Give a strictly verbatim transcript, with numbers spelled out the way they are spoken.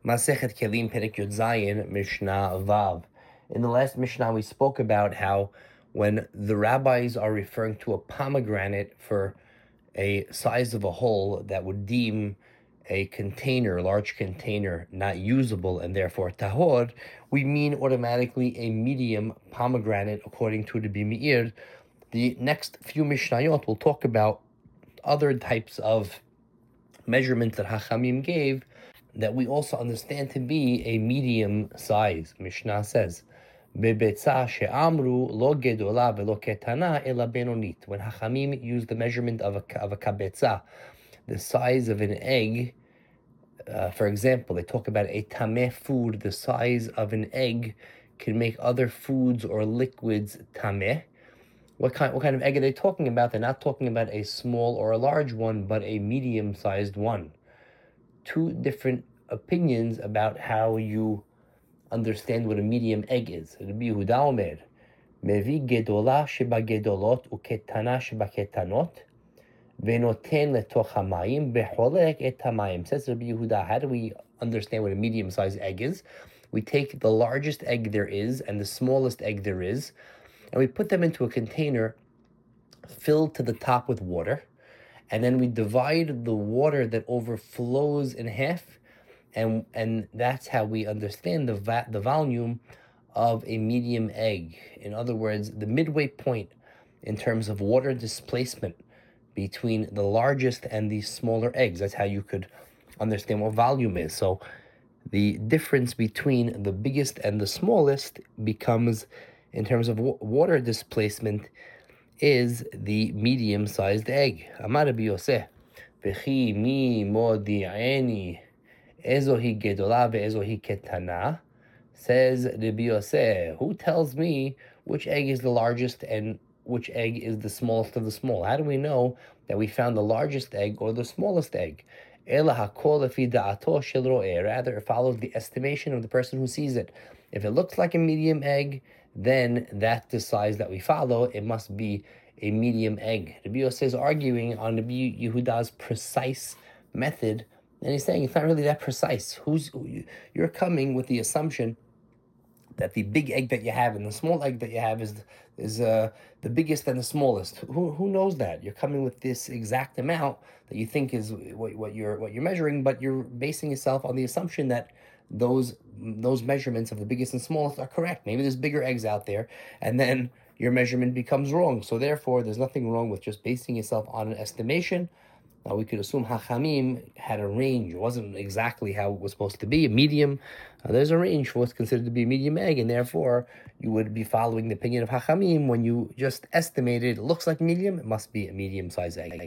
Masechet Kelim Perek Yud Zayin Mishnah Vav. In the last Mishnah, we spoke about how when the rabbis are referring to a pomegranate for a size of a hole that would deem a container, large container, not usable and therefore tahor, we mean automatically a medium pomegranate according to the Meir. The next few Mishnayot will talk about other types of measurements that Hachamim gave that we also understand to be a medium size. Mishnah says, "Bebetza she'amru lo gedola velo ketana ela benonit." When Hachamim used the measurement of a of a kabetza, the size of an egg, uh, for example, they talk about a tameh food. The size of an egg can make other foods or liquids tameh. What kind, what kind of egg are they talking about? They're not talking about a small or a large one, but a medium-sized one. Two different opinions about how you understand what a medium egg is. Rabbi Yehuda Omer, Mevi gedola sheba gedolot uketana sheba ketanot venoten letoch hamayim beholek et hamayim. Says Rabbi Yehuda, how do we understand what a medium-sized egg is? We take the largest egg there is and the smallest egg there is, and we put them into a container filled to the top with water, and then we divide the water that overflows in half, and and that's how we understand the va- the volume of a medium egg. In other words, the midway point in terms of water displacement between the largest and the smaller eggs. That's how you could understand what volume is. So the difference between the biggest and the smallest becomes, in terms of w- water displacement, is the medium-sized egg. Amar Rabbi Yosef, v'chi mi modi'eni ezohi gedola ve'ezohi ketana. Says Rabbi Yosef, who tells me which egg is the largest and which egg is the smallest of the small? How do we know that we found the largest egg or the smallest egg? Ela hakol lefi da'ato shel ro'eh. Rather, it follows the estimation of the person who sees it. If it looks like a medium egg, then that's the size that we follow. It must be a medium egg. Rabbi Yosef is arguing on Rabbi Yehuda's precise method, and he's saying it's not really that precise. Who's you're coming with the assumption that the big egg that you have and the small egg that you have is is uh, the biggest and the smallest. Who who knows that? You're coming with this exact amount that you think is what, what you're what you're measuring, but you're basing yourself on the assumption that those those measurements of the biggest and smallest are correct. Maybe there's bigger eggs out there, and then your measurement becomes wrong. So therefore, there's nothing wrong with just basing yourself on an estimation. Now, we could assume Hachamim had a range. It wasn't exactly how it was supposed to be, a medium. Uh, there's a range for what's considered to be a medium egg, and therefore, you would be following the opinion of Hachamim. When you just estimated it looks like medium, it must be a medium-sized egg.